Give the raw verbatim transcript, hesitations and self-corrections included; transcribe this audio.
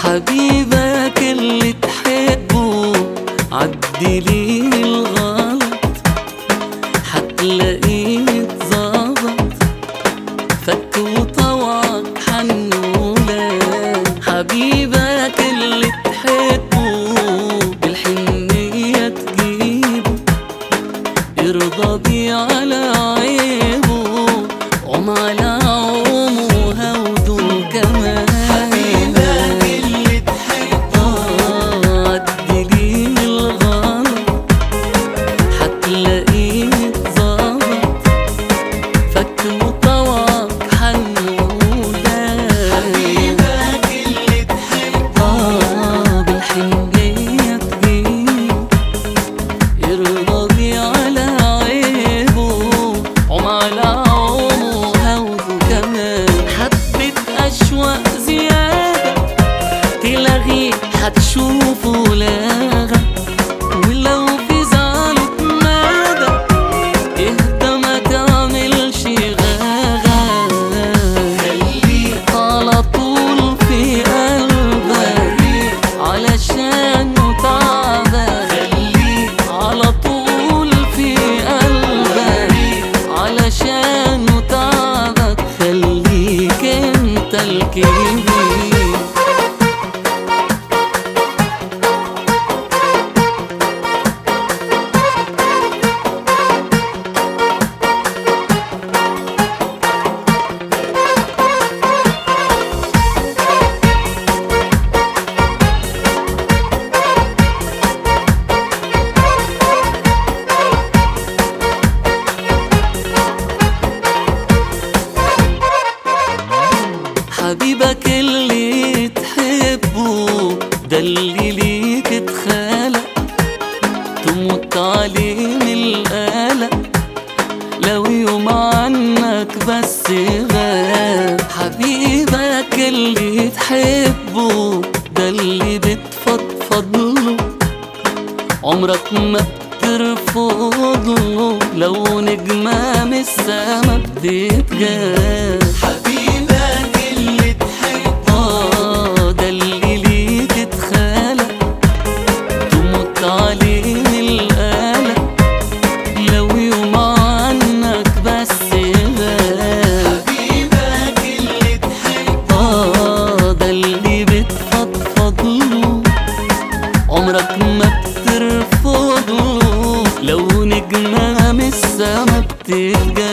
حبيبك اللي تحبه عدلي الغلط حتلاقيه اتظبط، فك وطوعك حنولك. حبيبك اللي تحبه بالحنية تجيبه، ارضى بيه على عيبه، قوم على عومه هوده كمان. هتشوفه لاغة ولو في زعلك ماذا، اهدى ما تعملش غاغة. خليك على طول في قلبك علشانه تعبك، خليك على طول في قلبك علشانه تعبك، خليك انت الكبير. حبيبك اللي تحبه ده اللي ليك اتخلق، تموت عليه من القلق لو يوم عنك بس غاب. حبيبك اللي تحبه ده اللي بتفضفض له، عمرك ما بترفض له لو نجمة من السما بتتجاب. عمرك ما بترفضه لو نجمة من السما بتتجاب.